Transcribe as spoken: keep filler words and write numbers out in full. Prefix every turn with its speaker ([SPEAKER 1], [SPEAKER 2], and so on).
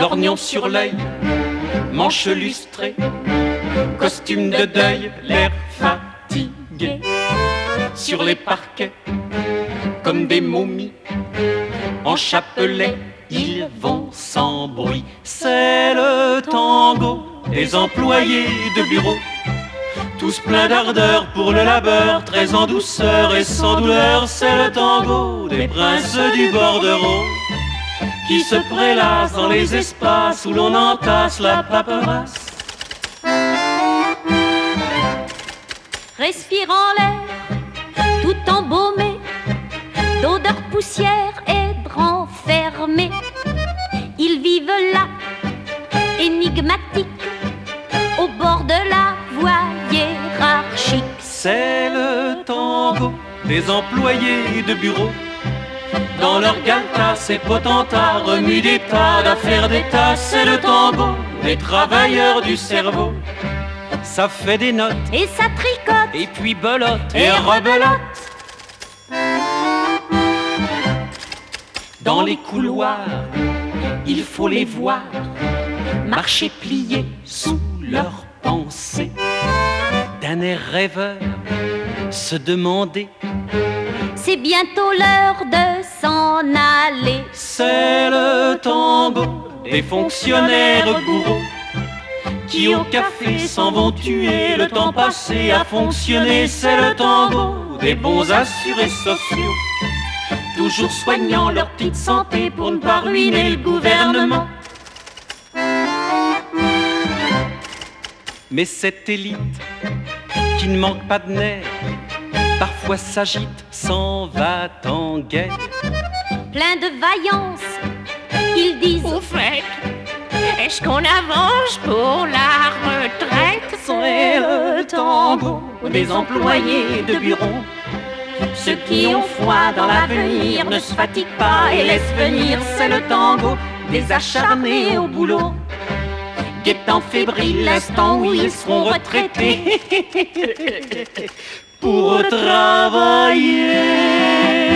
[SPEAKER 1] lorgnon sur l'œil, manche lustrée, costume de deuil, l'air fatigué. Sur les parquets, comme des momies, en chapelet, ils vont sans bruit. C'est le tango des employés de bureau, tous pleins d'ardeur pour le labeur, très en douceur et sans douleur. C'est le tango des princes du bordereau, qui se prélassent dans les espaces où l'on entasse la paperasse.
[SPEAKER 2] Respirant l'air tout embaumé d'odeur poussière et de renfermé, ils vivent là, énigmatiques, au bord de la voie hiérarchique.
[SPEAKER 1] C'est le tango des employés de bureau, dans leur galta, ces potentats remuent des tas d'affaires d'État. C'est le tango des travailleurs du cerveau, ça fait des notes
[SPEAKER 2] et ça tricote,
[SPEAKER 1] et puis belote et,
[SPEAKER 2] et
[SPEAKER 1] rebelote. Dans les couloirs, il faut les voir marcher pliés sous leurs pensées, d'un air rêveur se demander:
[SPEAKER 2] c'est bientôt l'heure de s'en aller.
[SPEAKER 1] C'est le tango des fonctionnaires gourous, qui au café s'en vont tuer le temps passé à fonctionner. C'est le tango des bons assurés sociaux, toujours soignant leur petite santé pour ne pas ruiner le gouvernement. Mais cette élite qui ne manque pas de nerfs, parfois s'agite, s'en va en guerre.
[SPEAKER 2] Plein de vaillance, ils disent:
[SPEAKER 3] au fait, est-ce qu'on avance pour la retraite?
[SPEAKER 1] C'est le tango des employés de bureau, ceux qui ont foi dans l'avenir ne se fatiguent pas et laissent venir. C'est le tango des acharnés au boulot, guettant fébrile l'instant où ils seront retraités pour travailler.